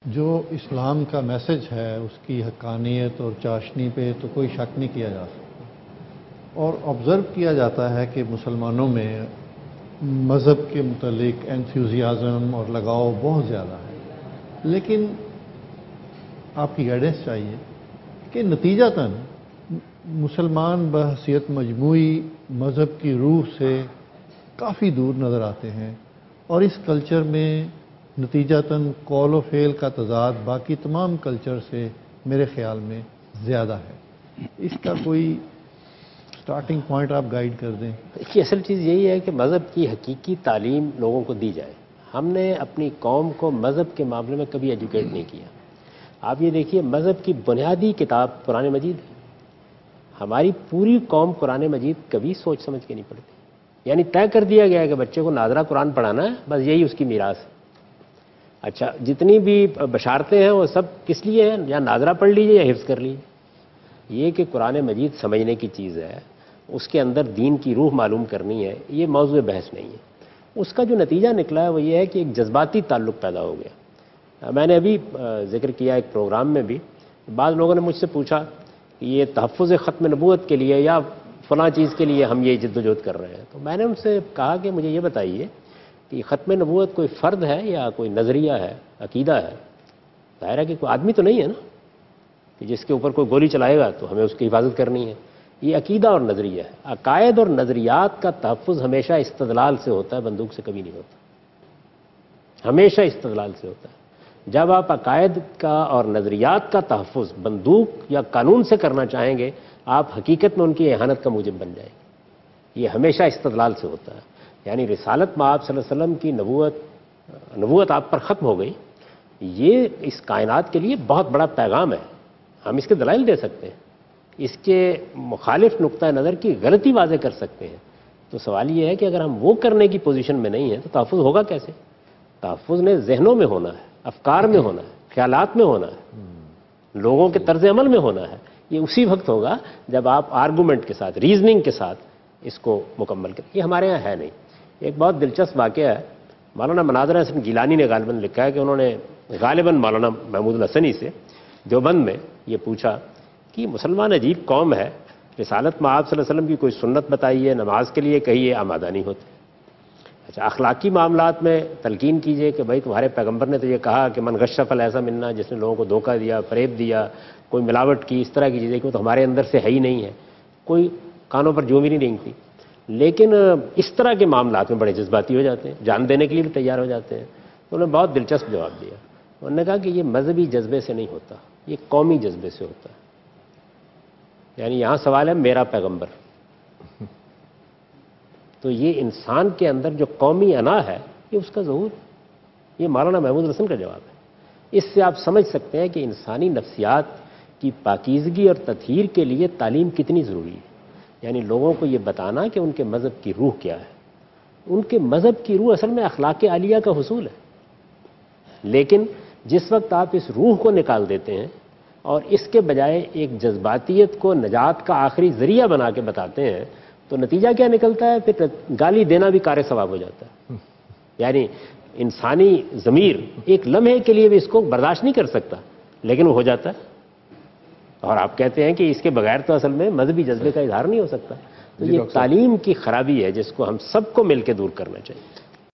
جو اسلام کا میسج ہے اس کی حقانیت اور چاشنی پہ تو کوئی شک نہیں کیا جا سکتا، اور آبزرو کیا جاتا ہے کہ مسلمانوں میں مذہب کے متعلق انتھوزیازم اور لگاؤ بہت زیادہ ہے، لیکن آپ کی گائیڈنس چاہیے کہ نتیجتاً مسلمان بحیثیت مجموعی مذہب کی روح سے کافی دور نظر آتے ہیں، اور اس کلچر میں نتیجتاً قول و فعل کا تضاد باقی تمام کلچر سے میرے خیال میں زیادہ ہے۔ اس کا کوئی سٹارٹنگ پوائنٹ آپ گائیڈ کر دیں۔ کہ اصل چیز یہی ہے کہ مذہب کی حقیقی تعلیم لوگوں کو دی جائے۔ ہم نے اپنی قوم کو مذہب کے معاملے میں کبھی ایجوکیٹ نہیں کیا۔ آپ یہ دیکھیے، مذہب کی بنیادی کتاب قرآن مجید ہے۔ ہماری پوری قوم قرآن مجید کبھی سوچ سمجھ کے نہیں پڑھتی، یعنی طے کر دیا گیا ہے کہ بچے کو ناظرہ قرآن پڑھانا ہے، بس یہی اس کی میراث ہے۔ اچھا، جتنی بھی بشارتیں ہیں وہ سب کس لیے ہیں؟ یا ناظرہ پڑھ لیجیے یا حفظ کر لیجیے۔ یہ کہ قرآن مجید سمجھنے کی چیز ہے، اس کے اندر دین کی روح معلوم کرنی ہے، یہ موضوع بحث نہیں ہے۔ اس کا جو نتیجہ نکلا ہے وہ یہ ہے کہ ایک جذباتی تعلق پیدا ہو گیا۔ میں نے ابھی ذکر کیا ایک پروگرام میں بھی، بعض لوگوں نے مجھ سے پوچھا کہ یہ تحفظ ختم نبوت کے لیے یا فلاں چیز کے لیے ہم یہ جد و جہد کر رہے ہیں، تو میں نے ان سے کہا کہ مجھے یہ بتائیے کہ ختم نبوت کوئی فرد ہے یا کوئی نظریہ ہے، عقیدہ ہے؟ ظاہر ہے کہ کوئی آدمی تو نہیں ہے نا کہ جس کے اوپر کوئی گولی چلائے گا تو ہمیں اس کی حفاظت کرنی ہے۔ یہ عقیدہ اور نظریہ ہے۔ عقائد اور نظریات کا تحفظ ہمیشہ استدلال سے ہوتا ہے، بندوق سے کبھی نہیں ہوتا، ہمیشہ استدلال سے ہوتا ہے۔ جب آپ عقائد کا اور نظریات کا تحفظ بندوق یا قانون سے کرنا چاہیں گے، آپ حقیقت میں ان کی اہانت کا موجب بن جائیں گے۔ یہ ہمیشہ استدلال سے ہوتا ہے، یعنی رسالت میں آپ صلی اللہ علیہ وسلم کی نبوت آپ پر ختم ہو گئی، یہ اس کائنات کے لیے بہت بڑا پیغام ہے۔ ہم اس کے دلائل دے سکتے ہیں، اس کے مخالف نقطہ نظر کی غلطی واضح کر سکتے ہیں۔ تو سوال یہ ہے کہ اگر ہم وہ کرنے کی پوزیشن میں نہیں ہیں تو تحفظ ہوگا کیسے؟ تحفظ نے ذہنوں میں ہونا ہے، افکار میں ہونا ہے، خیالات میں ہونا ہے، لوگوں کے طرز عمل میں ہونا ہے۔ یہ اسی وقت ہوگا جب آپ آرگومنٹ کے ساتھ، ریزننگ کے ساتھ اس کو مکمل کریں۔ یہ ہمارے ہاں ہے نہیں۔ ایک بہت دلچسپ واقعہ ہے، مولانا مناظر حسن گیلانی نے غالباً لکھا ہے کہ انہوں نے غالباً مولانا محمود الحسنی سے دیوبند میں یہ پوچھا کہ مسلمان عجیب قوم ہے، رسالت میں آپ صلی اللہ علیہ وسلم کی کوئی سنت بتائیے، نماز کے لیے کہیے، آمادہ نہیں ہوتے۔ اچھا، اخلاقی معاملات میں تلقین کیجئے کہ بھائی تمہارے پیغمبر نے تو یہ کہا کہ من غش فلیس منا، جس نے لوگوں کو دھوکہ دیا، فریب دیا، کوئی ملاوٹ کی، اس طرح کی چیزیں کہ وہ تو ہمارے اندر سے ہے ہی نہیں ہے، کوئی کانوں پر جو بھی نہیں رینگتی۔ لیکن اس طرح کے معاملات میں بڑے جذباتی ہو جاتے ہیں، جان دینے کے لیے بھی تیار ہو جاتے ہیں۔ تو انہوں نے بہت دلچسپ جواب دیا، انہوں نے کہا کہ یہ مذہبی جذبے سے نہیں ہوتا، یہ قومی جذبے سے ہوتا ہے۔ یعنی یہاں سوال ہے میرا پیغمبر، تو یہ انسان کے اندر جو قومی انا ہے یہ اس کا ظہور، یہ مولانا محمود حسن کا جواب ہے۔ اس سے آپ سمجھ سکتے ہیں کہ انسانی نفسیات کی پاکیزگی اور تطہیر کے لیے تعلیم کتنی ضروری ہے۔ یعنی لوگوں کو یہ بتانا کہ ان کے مذہب کی روح کیا ہے۔ ان کے مذہب کی روح اصل میں اخلاق عالیہ کا حصول ہے، لیکن جس وقت آپ اس روح کو نکال دیتے ہیں اور اس کے بجائے ایک جذباتیت کو نجات کا آخری ذریعہ بنا کے بتاتے ہیں، تو نتیجہ کیا نکلتا ہے؟ پھر گالی دینا بھی کار ثواب ہو جاتا ہے۔ یعنی انسانی ضمیر ایک لمحے کے لیے بھی اس کو برداشت نہیں کر سکتا، لیکن وہ ہو جاتا ہے، اور آپ کہتے ہیں کہ اس کے بغیر تو اصل میں مذہبی جذبے کا اظہار نہیں ہو سکتا۔ تو یہ تعلیم کی خرابی ہے جس کو ہم سب کو مل کے دور کرنا چاہیے۔